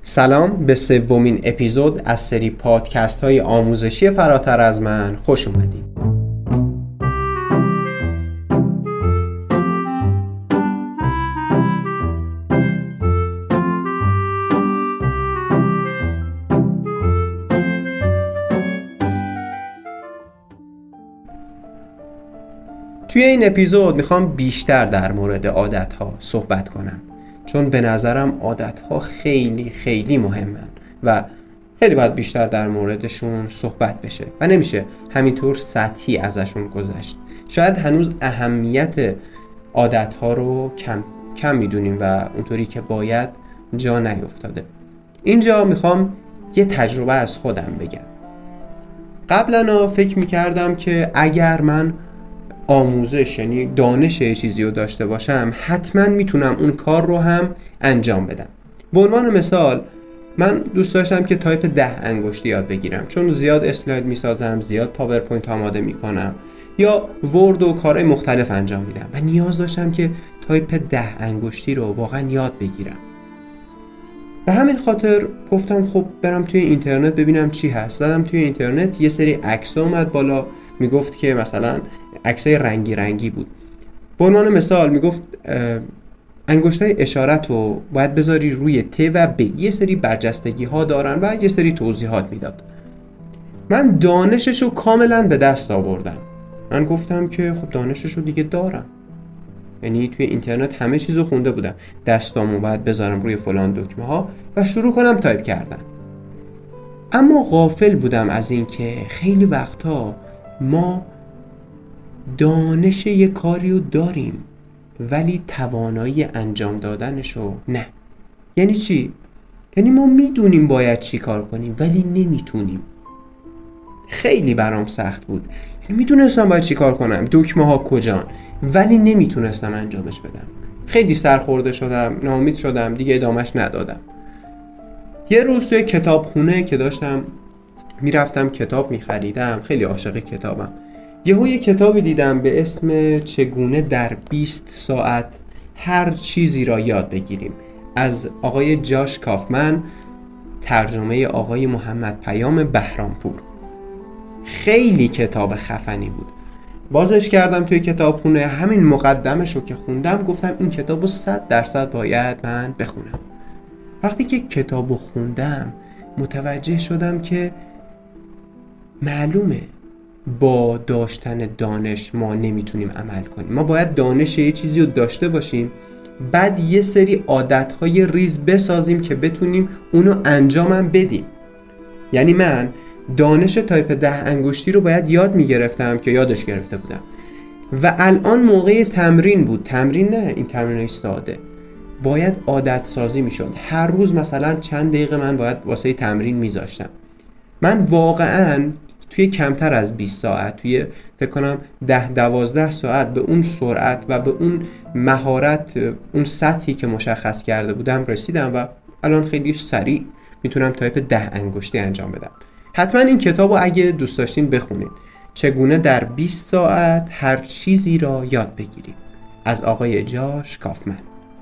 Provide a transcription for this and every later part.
سلام به سومین اپیزود از سری پادکست های آموزشی فراتر از من خوش اومدید. توی این اپیزود میخوام بیشتر در مورد عادت‌ها صحبت کنم، چون به نظرم عادت‌ها خیلی مهمن و خیلی باید بیشتر در موردشون صحبت بشه و نمیشه همینطور سطحی ازشون گذشت. شاید هنوز اهمیت عادت‌ها رو کم میدونیم و اونطوری که باید جا نیفتاده. اینجا میخوام یه تجربه از خودم بگم. قبلا فکر میکردم که اگر من آموزش یعنی دانش چیزی رو داشته باشم حتما میتونم اون کار رو هم انجام بدم. به عنوان مثال من دوست داشتم که تایپ 10 انگشتی یاد بگیرم، چون زیاد اسلاید میسازم، زیاد پاورپوینت آماده میکنم یا ورد و کارهای مختلف انجام میدم و نیاز داشتم که تایپ 10 انگشتی رو واقعا یاد بگیرم. به همین خاطر گفتم خب برم توی اینترنت ببینم چی هست. زدم توی اینترنت، یه سری عکس اومد بالا، میگفت که مثلا عکسای رنگی بود. به عنوان مثال میگفت انگشتای اشارت رو باید بذاری روی ت و ب، یه سری برجستگی ها دارن و یه سری توضیحات میداد. من دانشش رو کاملا به دست آوردم. من گفتم که خب دانشش رو دیگه دارم، یعنی توی اینترنت همه چیزو خونده بودم، دستامو باید بذارم روی فلان دکمه ها و شروع کنم تایپ کردن. اما غافل بودم از این که خیلی وقتا ما دانش یه کاری رو داریم ولی توانایی انجام دادنشو نه. یعنی چی؟ یعنی ما میدونیم باید چی کار کنیم ولی نمیتونیم. خیلی برام سخت بود. یعنی میدونستم باید چی کار کنم، دکمه ها کجان، ولی نمیتونستم انجامش بدم. خیلی سرخورده شدم، ناامید شدم، دیگه ادامش ندادم. یه روز توی کتابخونه که داشتم میرفتم کتاب میخریدم، خیلی عاشق کتابم، یه کتابی دیدم به اسم چگونه در 20 ساعت هر چیزی را یاد بگیریم، از آقای جاش کافمن، ترجمه آقای محمد پیام بهرامپور. خیلی کتاب خفنی بود. بازش کردم توی کتابخونه، همین مقدمش رو که خوندم گفتم این کتاب رو 100% باید من بخونم. وقتی که کتاب رو خوندم متوجه شدم که معلومه با داشتن دانش ما نمیتونیم عمل کنیم. ما باید دانش یه چیزی رو داشته باشیم، بعد یه سری عادتهای ریز بسازیم که بتونیم اونو انجامم بدیم. یعنی من دانش تایپ 10 انگشتی رو باید یاد میگرفتم که یادش گرفته بودم و الان موقع تمرین بود. تمرین نه این تمرینای ساده، باید عادت سازی میشد. هر روز مثلا چند دقیقه من باید واسه تمرین میذاشتم. من واقعاً توی کمتر از 20 ساعت، توی فکر کنم 10-12 ساعت به اون سرعت و به اون مهارت، اون سطحی که مشخص کرده بودم رسیدم و الان خیلی سریع میتونم تایپ 10 انگشتی انجام بدم. حتما این کتابو اگه دوست داشتین بخونید، چگونه در 20 ساعت هر چیزی را یاد بگیریم، از آقای جاش کافمن.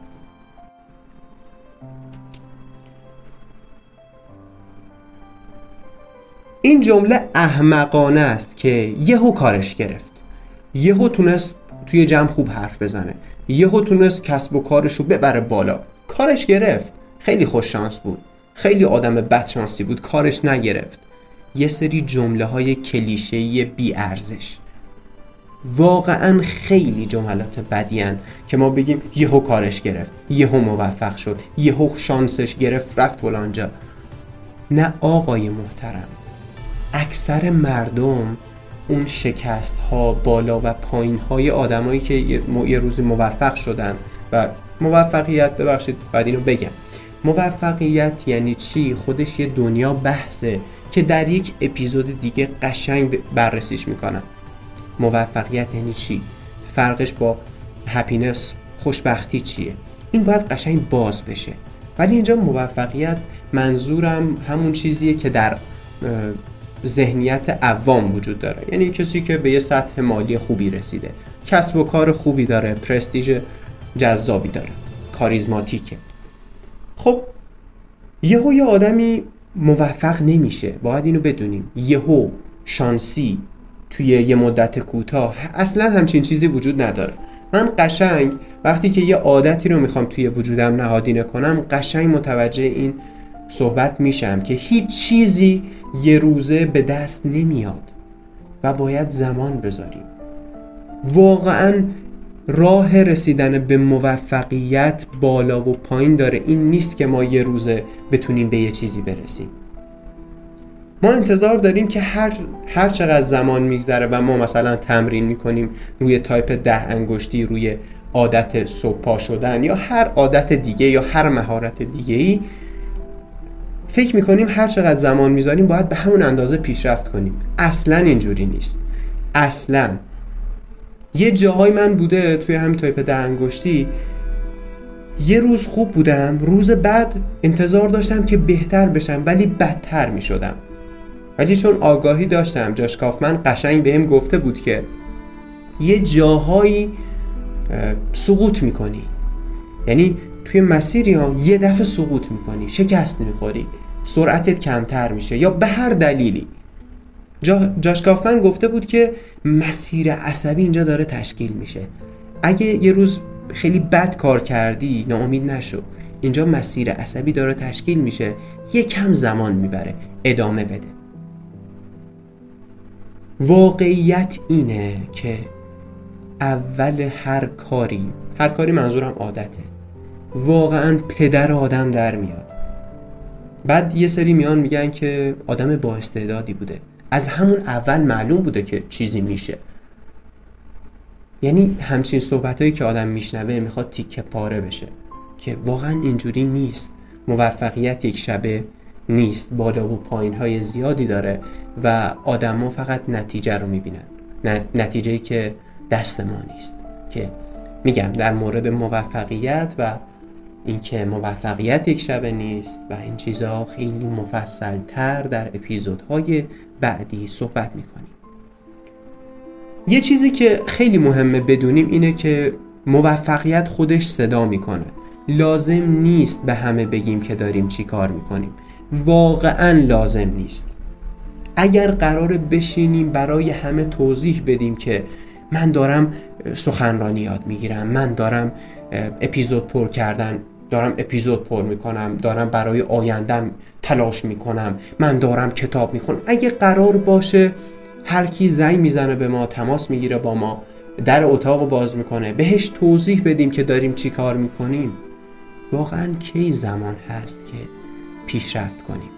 این جمله احمقانه است که یهو کارش گرفت، یهو تونست توی جمع خوب حرف بزنه، یهو تونست کسب و کارشو ببره بالا. کارش گرفت. خیلی خوش شانس بود، خیلی آدم بد شانسی بود کارش نگرفت. یه سری جمله های کلیشه‌ای بی ارزش، واقعا خیلی جملات بدیان که ما بگیم یهو کارش گرفت، یهو موفق شد، یهو شانسش گرفت رفت فلانجا. نه آقای محترم، اکثر مردم اون شکست ها، بالا و پایین های آدمایی که یه روزی موفق شدن و موفقیت، ببخشید بعد اینو بگم، موفقیت یعنی چی؟ خودش یه دنیا بحثه که در یک اپیزود دیگه قشنگ بررسیش میکنم. موفقیت یعنی چی؟ فرقش با هپینس، خوشبختی چیه؟ این باید قشنگ باز بشه. ولی اینجا موفقیت منظورم همون چیزیه که در ذهنیت عوام وجود داره، یعنی کسی که به یه سطح مالی خوبی رسیده، کسب و کار خوبی داره، پرستیژ جذابی داره، کاریزماتیکه. خب یهو یه آدمی موفق نمیشه، باید اینو بدونیم. یهو شانسی توی یه مدت کوتاه اصلا همچین چیزی وجود نداره. من قشنگ وقتی که یه عادتی رو میخوام توی وجودم نهادینه کنم، قشنگ متوجه این صحبت میشم که هیچ چیزی یه روزه به دست نمیاد و باید زمان بذاریم. واقعا راه رسیدن به موفقیت بالا و پایین داره. این نیست که ما یه روزه بتونیم به یه چیزی برسیم. ما انتظار داریم که هر چقدر زمان میگذره و ما مثلا تمرین میکنیم روی تایپ 10 انگشتی، روی عادت صبح پا شدن یا هر عادت دیگه یا هر مهارت دیگه‌ای، فکر میکنیم هر چقدر زمان میذاریم باید به همون اندازه پیشرفت کنیم. اصلا اینجوری نیست. اصلا یه جاهای من بوده توی همین تایپ 10 انگشتی، یه روز خوب بودم، روز بعد انتظار داشتم که بهتر بشم ولی بدتر میشدم. ولی چون آگاهی داشتم، جاش کافمن قشنگ بهم گفته بود که یه جاهایی سقوط میکنی، یعنی توی مسیری ها یه دفعه سقوط میکنی، شکست میخوری، سرعتت کمتر میشه یا به هر دلیلی. جاش کافمن گفته بود که مسیر عصبی اینجا داره تشکیل میشه. اگه یه روز خیلی بد کار کردی ناامید نشو، اینجا مسیر عصبی داره تشکیل میشه، یه کم زمان میبره، ادامه بده. واقعیت اینه که اول هر کاری منظورم عادته، واقعا پدر آدم در میاد. بعد یه سری میان میگن که آدم با استعدادی بوده، از همون اول معلوم بوده که چیزی میشه. یعنی همچین صحبتایی که آدم میشنوه میخواد تیکه پاره بشه که واقعا اینجوری نیست. موفقیت یک شبه نیست، بالا و پایین های زیادی داره و آدم ها فقط نتیجه رو میبینن، نتیجه‌ای که دست ما نیست. که میگم در مورد موفقیت و اینکه موفقیت یک شبه نیست و این چیزها خیلی مفصل تر در اپیزودهای بعدی صحبت میکنیم. یه چیزی که خیلی مهمه بدونیم اینه که موفقیت خودش صدا میکنه. لازم نیست به همه بگیم که داریم چی کار میکنیم. واقعا لازم نیست. اگر قراره بشینیم برای همه توضیح بدیم که من دارم سخنرانی یاد میگیرم، من دارم اپیزود پر میکنم، دارم برای آیندم تلاش میکنم، من دارم کتاب میخونم، اگه قرار باشه هر کی زنگ میزنه به ما، تماس میگیره با ما، در اتاق باز میکنه، بهش توضیح بدیم که داریم چی کار میکنیم، واقعا کی زمان هست که پیشرفت کنیم؟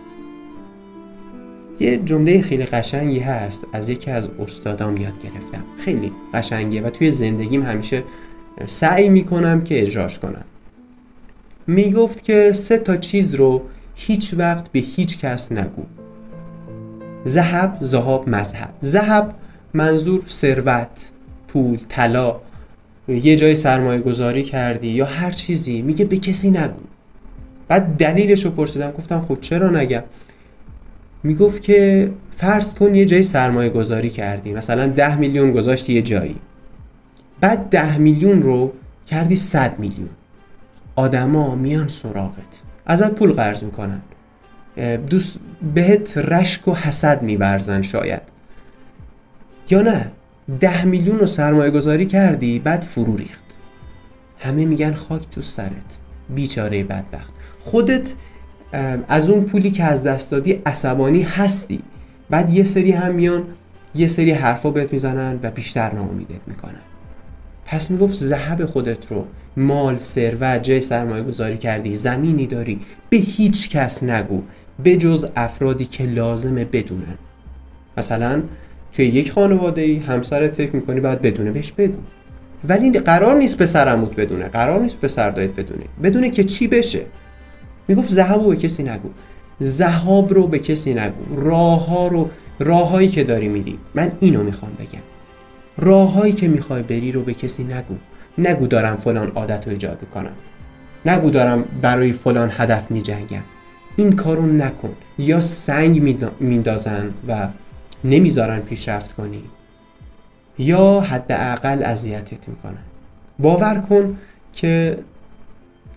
یه جمله خیلی قشنگی هست، از یکی از استادام یاد گرفتم، خیلی قشنگه و توی زندگیم همیشه سعی میکنم که اجراش کنم. میگفت که 3 چیز رو هیچ وقت به هیچ کس نگو: ذهب، ذهاب، مذهب. ذهب منظور ثروت، پول، طلا، یه جای سرمایه گذاری کردی یا هر چیزی، میگه به کسی نگو. بعد دلیلش رو پرسیدم، گفتم خب چرا نگم؟ میگفت که فرض کن یه جای سرمایه گذاری کردی، مثلا 10 میلیون گذاشتی یه جایی، بعد 10 میلیون رو کردی 100 میلیون. آدما میان سراغت، ازت پول قرض میکنن، دوست بهت رشک و حسد میورزن شاید، یا نه 10 میلیون رو سرمایه گذاری کردی بعد فرو ریخت، همه میگن خاک تو سرت، بیچاره بدبخت. خودت از اون پولی که از دست دادی عصبانی هستی، بعد یه سری هم میان یه سری حرفا بهت میزنن و بیشتر ناامیدت میکنن. پس میگفت ذهب خودت رو، مال، ثروت، جای سرمایه گذاری کردی، زمینی داری، به هیچ کس نگو به جز افرادی که لازمه بدونن. مثلا توی یک خانواده‌ای همسرت فکر میکنی باید بدونه، بهش بگو. ولی قرار نیست پسر عموت بدونه، قرار نیست پسر دایت بدونه که چی بشه. میگفت ذهب رو به کسی نگو، ذهاب رو به کسی نگو، راههایی که داری میری، من اینو میخوام بگم، راههایی که میخوای بری رو به کسی نگو دارم فلان عادت رو ایجاد میکنم، نگو دارم برای فلان هدف میجنگم، این کارو نکن. یا سنگ میندازن و نمیذارن پیشرفت کنی، یا حداقل اذیتت میکنن. باور کن که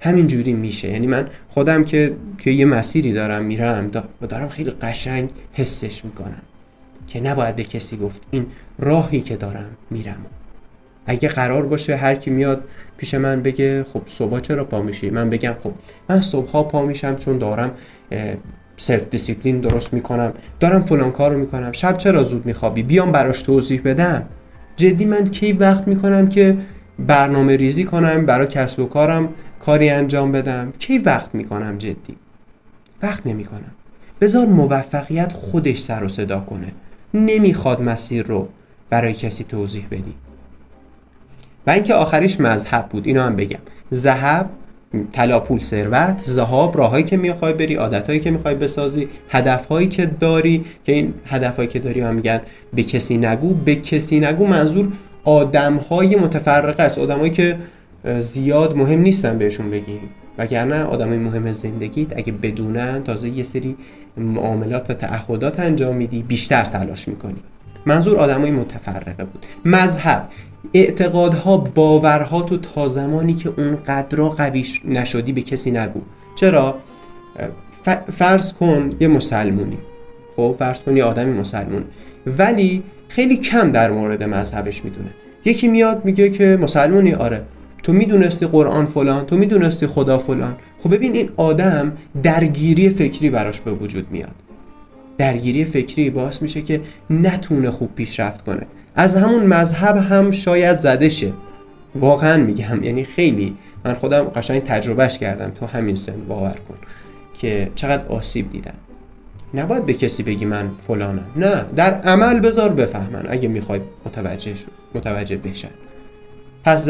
همین جوری میشه. یعنی من خودم که یه مسیری دارم میرم دارم خیلی قشنگ حسش میکنم که نباید به کسی گفت این راهی که دارم میرم. اگه قرار باشه هر کی میاد پیش من بگه خب صبح چرا پا میشی، من بگم خب من صبحها پا میشم چون دارم سلف دیسیپلین درست میکنم، دارم فلان کارو میکنم. شب چرا زود میخوابی، بیام براش توضیح بدم. جدی من کی وقت میکنم که برنامه ریزی کنم برای کسب و کارم، کاری انجام بدم؟ کی وقت میکنم؟ جدی وقت نمیکنم. بذار موفقیت خودش سر و صدا کنه. نمیخواد مسیر رو برای کسی توضیح بدی. و اینکه آخریش مذهب بود. اینو هم بگم، ذهب طلا، پول، ثروت، ذهاب راهایی که میخوای بری، عادتایی که میخوای بسازی، هدفهایی که داری، که این هدفهایی که داری هم میگن به کسی نگو. به کسی نگو منظور آدمهای متفرقه است، آدمایی که زیاد مهم نیستن بهشون بگی، وگرنه آدمای مهم زندگیت اگه بدونن تازه یه سری معاملات و تعهدات انجام میدی بیشتر تلاش میکنی. منظور آدمای متفرقه بود. مذهب اعتقادها، باورها تو تا زمانی که اون قدرها قوی نشدی به کسی نگو. چرا؟ فرض کن یه مسلمونی، خب فرض کن یه آدمی مسلمون ولی خیلی کم در مورد مذهبش میدونه. یکی میاد میگه که مسلمونی، آره تو میدونستی قرآن فلان، تو میدونستی خدا فلان. خب ببین این آدم درگیری فکری براش به وجود میاد. درگیری فکری باعث میشه که نتونه خوب پیشرفت کنه. از همون مذهب هم شاید زده شه. واقعا میگم، یعنی خیلی من خودم قشنگ تجربهش کردم تو همین سن. باور کن که چقدر آسیب دیدم. نباید به کسی بگی من فلانم، نه، در عمل بذار بفهمن اگه میخوای متوجه بشن. پس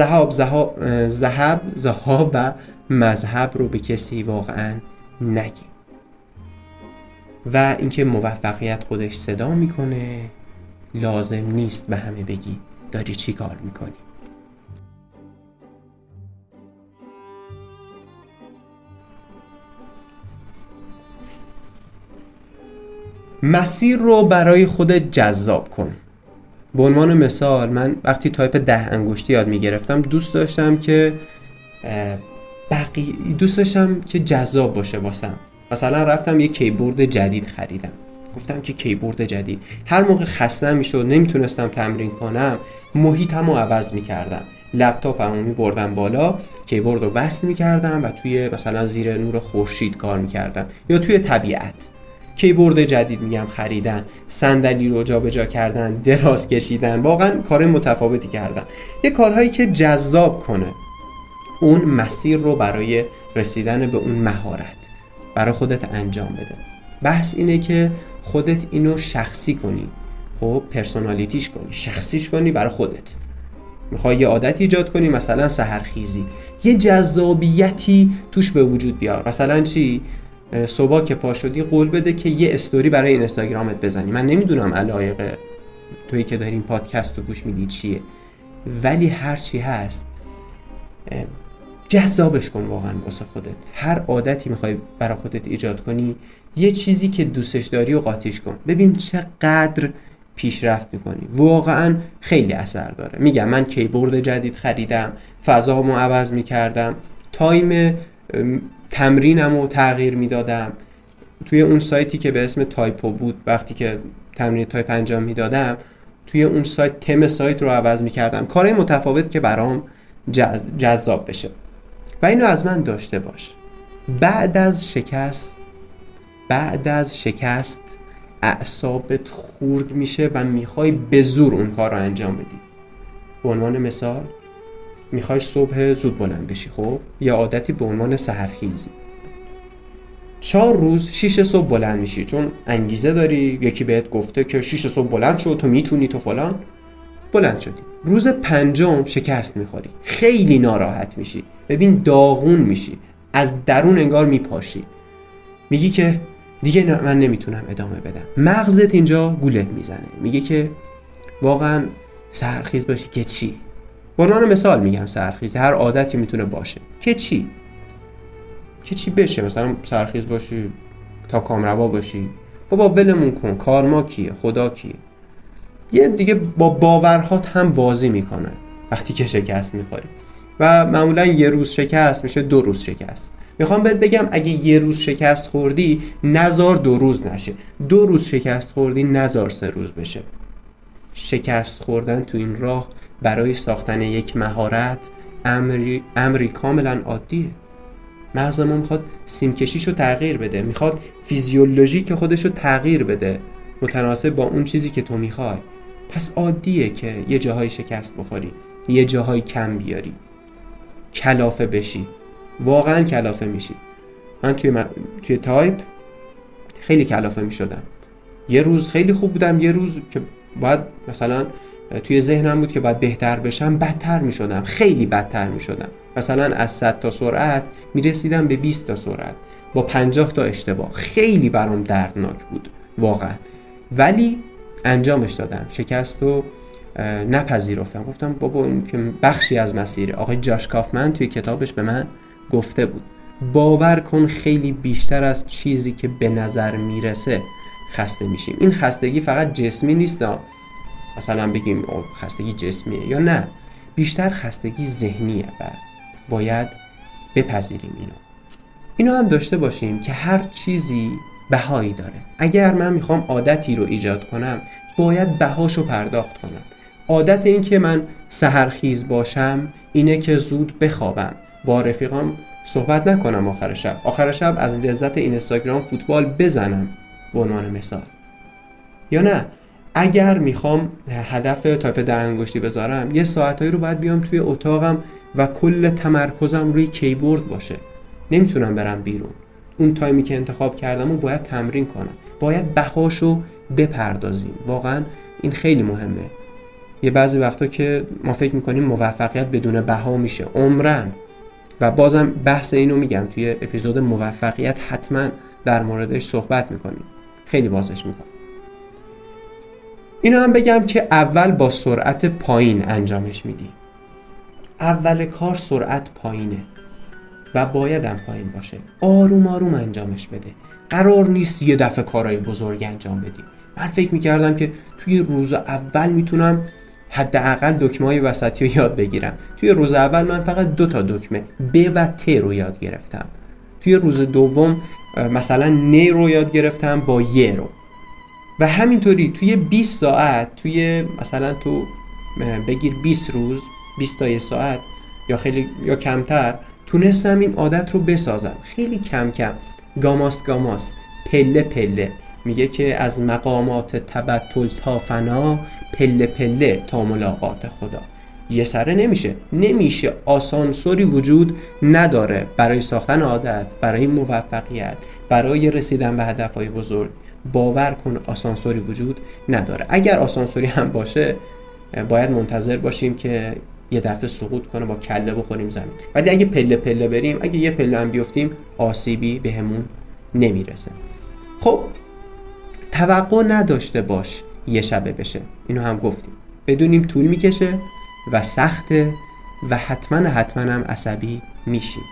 ذهاب و مذهب رو به کسی واقعا نگی. و اینکه موفقیت خودش صدا میکنه، لازم نیست به همه بگی داری چی کار میکنی. مسیر رو برای خودت جذاب کن. به عنوان مثال من وقتی تایپ 10 انگشتی یاد میگرفتم دوست داشتم که جذاب باشه واسم. مثلا رفتم یه کیبورد جدید خریدم. گفتم که کیبورد جدید. هر موقع خسته میشد نمیتونستم تمرین کنم، محیطمو عوض میکردم. لپتاپمو میبردم بالا، کیبورد رو وصل میکردم و توی مثلا زیر نور خورشید کار میکردم یا توی طبیعت. کیبورد جدید میگم خریدن، صندلی رو جابجا کردن، دراز کشیدن، واقعا کار متفاوتی کردن. یه کارهایی که جذاب کنه اون مسیر رو برای رسیدن به اون مهارت برای خودت انجام بده. بحث اینه که خودت اینو شخصی کنی، خب پرسونالیتیش کنی، شخصیش کنی برای خودت. میخوای یه عادت ایجاد کنی، مثلا سحرخیزی، یه جذابیتی توش به وجود بیار. مثلا چی؟ صبح که پا شدی قول بده که یه استوری برای اینستاگرامت بزنی. من نمیدونم علایق تویی که داری این پادکست رو گوش میدی چیه، ولی هر چی هست جذابش کن واقعا واسه خودت. هر عادتی میخوای برای خودت ایجاد کنی یه چیزی که دوستش داری و قاطیش کن. ببین چقدر پیشرفت میکنی. واقعا خیلی اثر داره. میگم من کیبورد جدید خریدم، فضامو عوض میکردم، تایم تمرینمو تغییر میدادم. توی اون سایتی که به اسم تایپو بود، وقتی که تمرین تایپ انجام میدادم توی اون سایت تم سایت رو عوض میکردم. کارهای متفاوت که برام جذاب بشه. و اینو از من داشته باش. بعد از شکست اعصابت خورد میشه و میخوای به زور اون کار رو انجام بدی. به عنوان مثال میخوای صبح زود بلند بشی، خب یا عادتی به عنوان سحرخیزی 4 روز 6 صبح بلند میشی چون انگیزه داری، یکی بهت گفته که 6 صبح بلند شو، تو میتونی، تو فلان. بلند شدی. روز 5 شکست میخوری، خیلی ناراحت میشی، ببین داغون میشی، از درون انگار میپاشی، میگی که دیگه من نمیتونم ادامه بدم. مغزت اینجا گوله میزنه، میگه که واقعا سحرخیز باشی که چی؟ به عنوان مثال میگم سحرخیز هر عادتی میتونه باشه که چی بشه. مثلا سحرخیز باشی تا کامروا باشی، بابا ولمون کن، کارما کیه، خدا کیه. یه دیگه با باورهات هم بازی میکنه وقتی که شکست میخوری. و معمولا یه روز شکست میشه 2 روز شکست. میخوام بهت بگم اگه یه روز شکست خوردی نزار 2 روز نشه، 2 روز شکست خوردی نزار 3 روز بشه. شکست خوردن تو این راه برای ساختن یک مهارت امری کاملا عادیه. مغز ما میخواد سیمکشیشو تغییر بده، میخواد فیزیولوژیک خودشو تغییر بده متناسب با اون چیزی که تو میخوای. پس عادیه که یه جاهای شکست بخوری، یه جاهای کم بیاری، کلافه بشی، واقعا کلافه میشی. من توی تایپ خیلی کلافه میشدم. یه روز خیلی خوب بودم، یه روز که باید مثلا توی ذهنم بود که باید بهتر بشم بدتر میشدم، خیلی بدتر میشدم. مثلا از 100 تا سرعت میرسیدم به 20 تا سرعت با 50 تا اشتباه. خیلی برام دردناک بود واقعا، ولی انجامش دادم. شکست رو نپذیرفتم، گفتم بابا این که بخشی از مسیره. آقای جاش کافمن توی کتابش به من گفته بود باور کن خیلی بیشتر از چیزی که به نظر میرسه خسته میشیم. این خستگی فقط جسمی نیست، مثلا بگیم خستگی جسمیه یا نه، بیشتر خستگی ذهنیه و باید بپذیریم اینو هم داشته باشیم که هر چیزی بهایی داره. اگر من میخوام عادتی رو ایجاد کنم باید بهاشو پرداخت کنم. عادت این که من سحرخیز باشم اینه که زود بخوابم، با رفیقام صحبت نکنم آخر شب از لذت اینستاگرام فوتبال بزنم به عنوان مثال. یا نه اگر میخوام هدف تایپ 10 انگشتی بذارم یه ساعتایی رو باید بیام توی اتاقم و کل تمرکزم روی کیبورد باشه، نمیتونم برم بیرون. اون تایمی که انتخاب کردم رو باید تمرین کنم، باید بهاشو بپردازیم. واقعا این خیلی مهمه. یه بعضی وقتا که ما فکر میکنیم موفقیت بدون بها میشه عمرن، و بازم بحث اینو میگم توی اپیزود موفقیت حتما در موردش صحبت میکنیم، خیلی بازش میکنم. اینو هم بگم که اول با سرعت پایین انجامش میدی. اول کار سرعت پایینه و بایدم پایین باشه. آروم آروم انجامش بده. قرار نیست یه دفعه کارهای بزرگ انجام بدی. من فکر میکردم که توی روز اول میتونم حداقل دکمه‌های وسطی رو یاد بگیرم. توی روز اول من فقط 2 تا دکمه ب و ت رو یاد گرفتم. توی روز دوم مثلا ن رو یاد گرفتم با ی رو. و همینطوری توی 20 ساعت، توی مثلا تو بگیر 20 روز، 20 تا 1 ساعت یا خیلی یا کمتر، تونستم این عادت رو بسازم. خیلی کم کم، گاماست، پله پله. میگه که از مقامات تبتل تا فنا، پله پله تا ملاقات خدا. یه سره نمیشه. آسانسوری وجود نداره برای ساختن عادت، برای موفقیت، برای رسیدن به هدفهای بزرگ. باور کن آسانسوری وجود نداره. اگر آسانسوری هم باشه باید منتظر باشیم که یه دفعه سقوط کنه با کله بخوریم زمین. ولی اگه پله پله بریم، اگه یه پله هم بیفتیم، آسیبی بهمون نمیرسه. خب توقع نداشته باش یه شبه بشه، اینو هم گفتیم. بدونیم طول میکشه و سخته و حتما هم عصبی میشیم.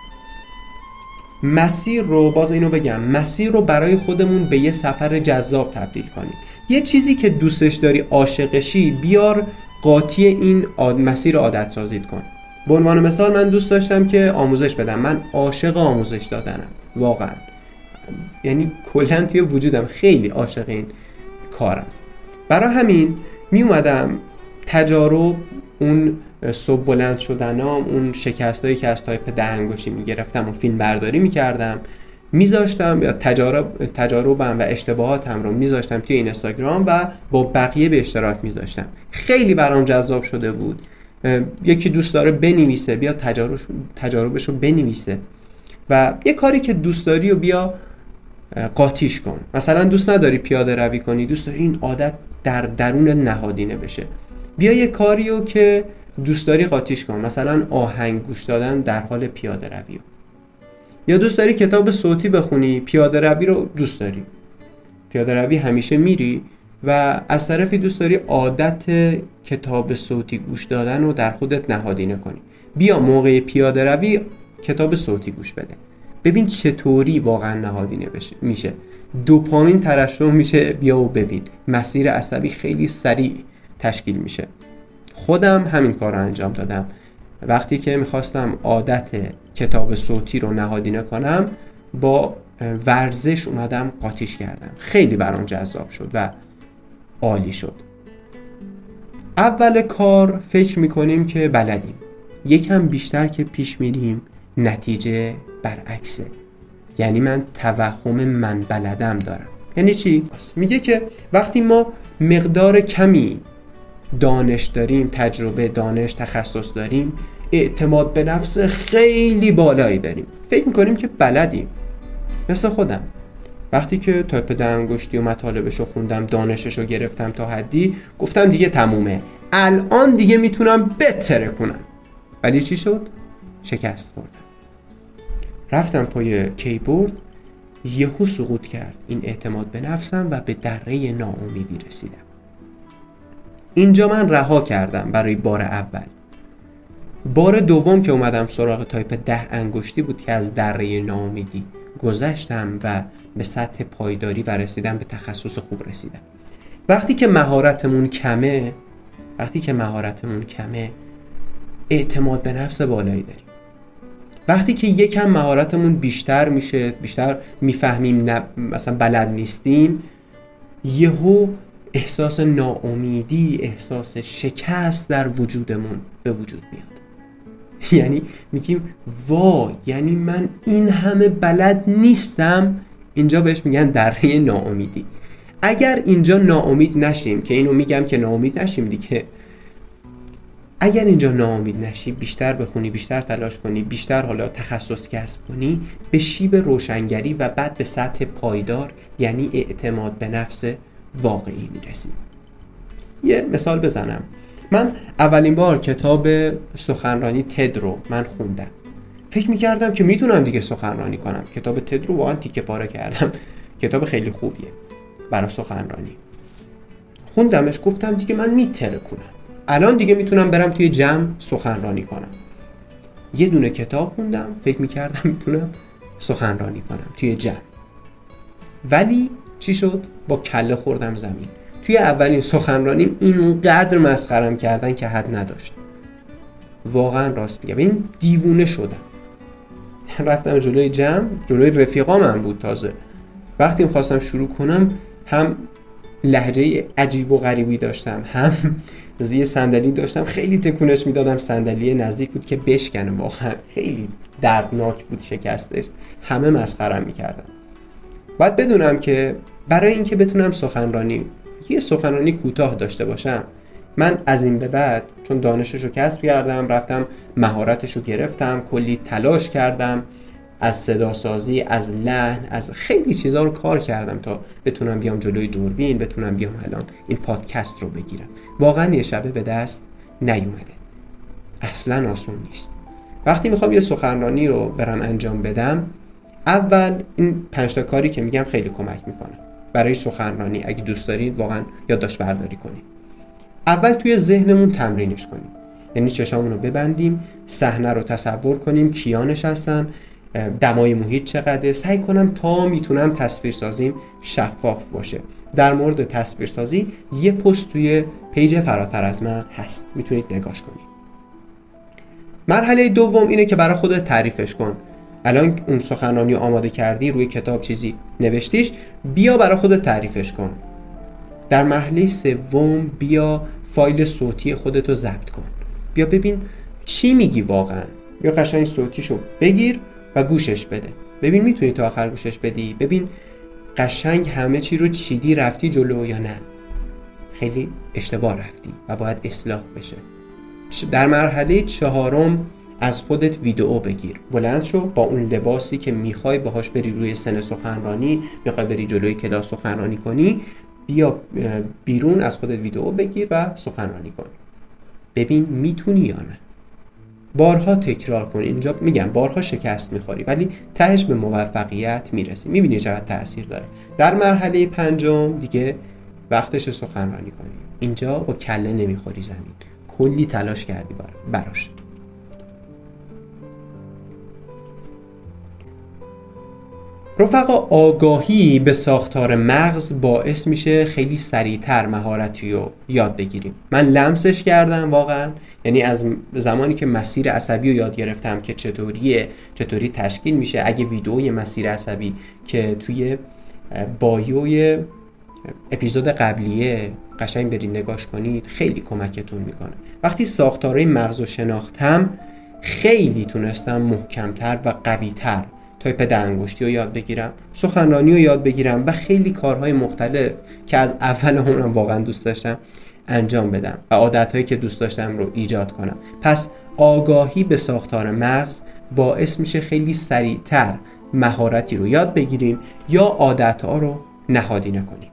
مسیر رو، باز اینو بگم، مسیر رو برای خودمون به یه سفر جذاب تبدیل کنیم. یه چیزی که دوستش داری، عاشقشی، بیار قاطی این مسیر عادت سازید کن. به عنوان مثال من دوست داشتم که آموزش بدم. من عاشق آموزش دادنم واقعا، یعنی کلا توی وجودم خیلی عاشق این کارم. برای همین می اومدم تجارب، اون صبح بلند شدنام، اون شکستایی که از تایپ 10 انگشتی میگرفتم و فیلم برداری میکردم، میذاشتم، یا تجاربم و اشتباهاتم رو میذاشتم توی اینستاگرام و با بقیه به اشتراک میذاشتم. خیلی برام جذاب شده بود. یکی دوست داره بنویسه، بیا تجاربش رو بنویسه و یه کاری که دوست داری و بیا قاطیش کن. مثلا دوست نداری پیاده روی کنی، دوست داری این عادت در درون نهادینه بشه، بیا یه کاریو که دوست داری قاطیش کن. مثلا آهنگ گوش دادن در حال پیاده روی. یا دوست داری کتاب صوتی بخونی، پیاده روی رو دوست داری، پیاده روی همیشه میری و از طرفی دوست داری عادت کتاب صوتی گوش دادن رو در خودت نهادینه کنی. بیا موقع پیاده روی کتاب صوتی گوش بده، ببین چطوری واقعا نهادینه میشه، دوپامین ترشح میشه. بیا و ببین مسیر عصبی خیلی سریع تشکیل میشه. خودم همین کار رو انجام دادم. وقتی که میخواستم عادت کتاب صوتی رو نهادینه کنم، با ورزش اومدم قاطیش کردم. خیلی برام جذاب شد و عالی شد. اول کار فکر میکنیم که بلدیم، یکم بیشتر که پیش میریم نتیجه برعکسه. یعنی من توهم من بلدم دارم. یعنی چی؟ میگه که وقتی ما مقدار کمی دانش داریم، تجربه، دانش، تخصص داریم، اعتماد به نفس خیلی بالایی داریم، فکر میکنیم که بلدیم. مثل خودم وقتی که تایپ 10 انگشتی و مطالبشو خوندم، دانششو گرفتم تا حدی، گفتم دیگه تمومه، الان دیگه میتونم بتره کنم. ولی چی شد؟ شکست خوردم. رفتم پای کیبورد، یهو سقوط کرد این اعتماد به نفسم و به دره ناامیدی رسیدم. اینجا من رها کردم برای بار اول. بار دوم که اومدم سراغ تایپ 10 انگشتی بود که از دره ناامیدی گذشتم و به سطح پایداری و رسیدم به تخصص خوب رسیدم. وقتی که مهارتمون کمه اعتماد به نفس بالایی داریم. وقتی که یکم مهارتمون بیشتر میشه، بیشتر میفهمیم مثلا بلد نیستیم، یهو احساس ناامیدی، احساس شکست در وجودمون به وجود میاد. یعنی میگیم وای، یعنی من این همه بلد نیستم. اینجا بهش میگن دره ناامیدی. اگر اینجا ناامید نشیم، که اینو میگم که ناامید نشیم دیگه، اگر اینجا ناامید نشی، بیشتر بخونی، بیشتر تلاش کنی، بیشتر حالا تخصص کسب کنی، به شیب روشنگری و بعد به سطح پایدار، یعنی اعتماد به نفس واقعی میرسی. یه مثال بزنم. من اولین بار کتاب سخنرانی تد رو من خوندم. فکر میکردم که میتونم دیگه سخنرانی کنم. کتاب تد رو واقعا تیکه پاره کردم. کتاب خیلی خوبیه برای سخنرانی. خوندمش، گفتم دیگه من میتره کنم. الان دیگه میتونم برم توی جمع سخنرانی کنم. یه دونه کتاب خوندم، فکر میکردم میتونم سخنرانی کنم توی جمع. ولی چی شد؟ با کله خوردم زمین. توی اولین سخنرانیم اینقدر مسخرم کردن که حد نداشت. واقعا راست میگم، این دیوونه شدم. رفتم جلوی جمع، جلوی رفیقام هم بود تازه. وقتی میخواستم شروع کنم، هم لهجه عجیب و غریبی داشتم، هم یه صندلی داشتم خیلی تکونش میدادم، صندلی نزدیک بود که بشکنه. واقعا خیلی دردناک بود شکستش. همه مسخرم میکردن. باید بدونم که برای اینکه بتونم یه سخنرانی کوتاه داشته باشم، من از این به بعد چون دانششو کسب کردم، رفتم مهارتشو گرفتم، کلی تلاش کردم، از صدا سازی، از لحن، از خیلی چیزا رو کار کردم تا بتونم بیام جلوی دوربین، بتونم بیام الان این پادکست رو بگیرم. واقعا یه شبه به دست نیومده. اصلا آسون نیست. وقتی میخوام یه سخنرانی رو برم انجام بدم، اول این 5 تا کاری که میگم خیلی کمک میکنه برای سخنرانی. اگه دوست دارید واقعا یادداشت برداری کنید. اول توی ذهنمون تمرینش کنیم. یعنی چشامون رو ببندیم، صحنه رو تصور کنیم، کیا نشستن، دمای محیط چقدره. سعی کنم تا میتونم تصویرسازیم شفاف باشه. در مورد تصویرسازی یه پست توی پیج فراتر از من هست، میتونید نگاش کنید. مرحله دوم اینه که برای خودت تعریفش کن. الان اون سخنرانی آماده کردی، روی کتاب چیزی نوشتیش، بیا برای خودت تعریفش کن. در مرحله سوم بیا فایل صوتی خودتو ضبط کن. بیا ببین چی میگی واقعا. بیا قشنگ صوتیشو بگیر و گوشش بده. ببین میتونی تا آخر گوشش بدی. ببین قشنگ همه چی رو چیدی، رفتی جلو یا نه. خیلی اشتباه رفتی و باید اصلاح بشه. در مرحله چهارم از خودت ویدئو بگیر. بلند شو با اون لباسی که میخوای باهاش بری روی سن سخنرانی، میخوای بری جلوی کلاس سخنرانی کنی، بیا بیرون از خودت ویدئو بگیر و سخنرانی کن. ببین میتونی یا نه. بارها تکرار کن. اینجا میگم بارها شکست میخوری ولی تهش به موفقیت میرسی. میبینی چقدر تأثیر داره. در مرحله پنجم دیگه وقتش سخنرانی کنی. اینجا با کله نمیخوری زمین. کلی تلاش کردی براش. رفقا، آگاهی به ساختار مغز باعث میشه خیلی سریعتر مهارتی رو یاد بگیریم. من لمسش کردم واقعا، یعنی از زمانی که مسیر عصبی رو یاد گرفتم که چطوری تشکیل میشه. اگه ویدئوی مسیر عصبی که توی بایوی اپیزود قبلیه قشنگ برید نگاش کنید، خیلی کمکتون میکنه. وقتی ساختارهای مغز رو شناختم، خیلی تونستم محکمتر و قویتر تایپ ده انگشتی رو یاد بگیرم، سخنرانی رو یاد بگیرم و خیلی کارهای مختلف که از اول اونم واقعا دوست داشتم انجام بدم و عادتهایی که دوست داشتم رو ایجاد کنم. پس آگاهی به ساختار مغز باعث میشه خیلی سریعتر مهارتی رو یاد بگیریم یا عادتها رو نهادینه کنیم.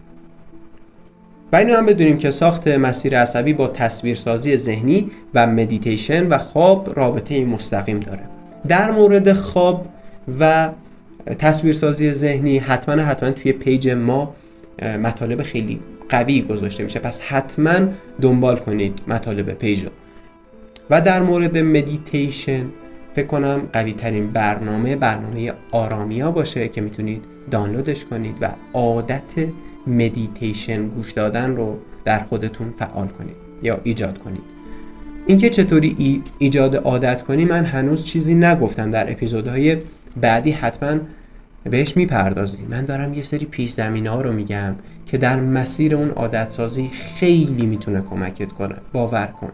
و اینو هم بدونیم که ساخت مسیر عصبی با تصویرسازی ذهنی و مدیتیشن و خواب رابطه مستقیم داره. در مورد خواب و تصویرسازی ذهنی حتما توی پیج ما مطالب خیلی قوی گذاشته میشه، پس حتما دنبال کنید مطالب پیج رو. و در مورد مدیتیشن فکر کنم قوی ترین برنامه آرامیا باشه که میتونید دانلودش کنید و عادت مدیتیشن گوش دادن رو در خودتون فعال کنید یا ایجاد کنید. اینکه چطوری ایجاد عادت کنی من هنوز چیزی نگفتم، در اپیزودهای بعدی حتما بهش میپردازیم. من دارم یه سری پیش زمینه ها رو میگم که در مسیر اون عادت سازی خیلی میتونه کمکت کنه. باور کن.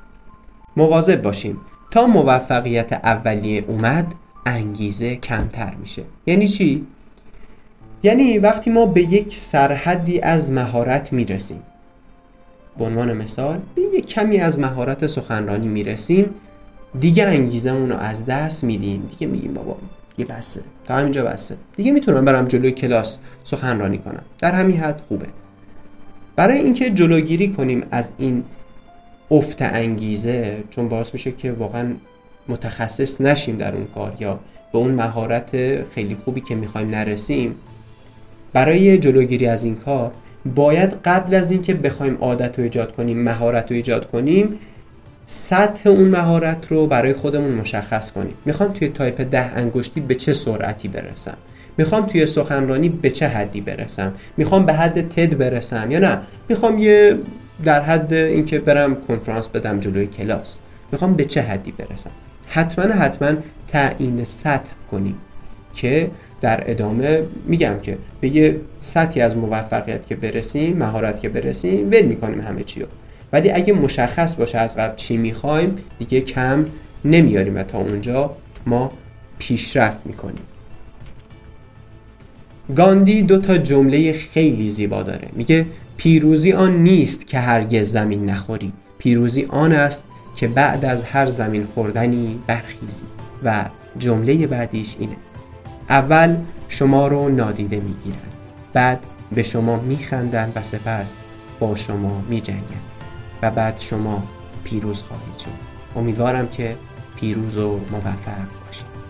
مواظب باشیم تا موفقیت اولیه اومد انگیزه کمتر میشه. یعنی چی؟ یعنی وقتی ما به یک سرحدی از مهارت میرسیم، به عنوان مثال به یک کمی از مهارت سخنرانی میرسیم، دیگه انگیزمون رو از دست میدیم. دیگه میگیم بابا یه بسه، تا همینجا بسه، دیگه میتونم برم جلوی کلاس سخنرانی کنم، در همین حد خوبه. برای اینکه جلوگیری کنیم از این افت انگیزه، چون باعث میشه که واقعا متخصص نشیم در اون کار یا به اون مهارت خیلی خوبی که میخوایم نرسیم، برای جلوگیری از این کار باید قبل از اینکه بخوایم عادت رو ایجاد کنیم، مهارت رو ایجاد کنیم، سطح اون مهارت رو برای خودمون مشخص کنیم. میخوام توی تایپ 10 انگشتی به چه سرعتی برسم؟ میخوام توی سخنرانی به چه حدی برسم؟ میخوام به حد تد برسم یا نه میخوام در حد اینکه برم کنفرانس بدم جلوی کلاس؟ میخوام به چه حدی برسم؟ حتما تعیین سطح کنیم که در ادامه میگم که به یه سطحی از موفقیت که برسیم، مهارت که برسیم، ول میکنیم همه چی رو. ولی اگه مشخص باشه از قبل چی میخوایم، دیگه کم نمیاریم و تا اونجا ما پیشرفت میکنیم. گاندی 2 جمله خیلی زیبا داره. میگه پیروزی آن نیست که هرگز زمین نخوری، پیروزی آن است که بعد از هر زمین خوردنی برخیزی. و جمله بعدیش اینه: اول شما رو نادیده میگیرن، بعد به شما میخندن و سپس با شما میجنگن و بعد شما پیروز خواهید شد. امیدوارم که پیروز و موفق باشید.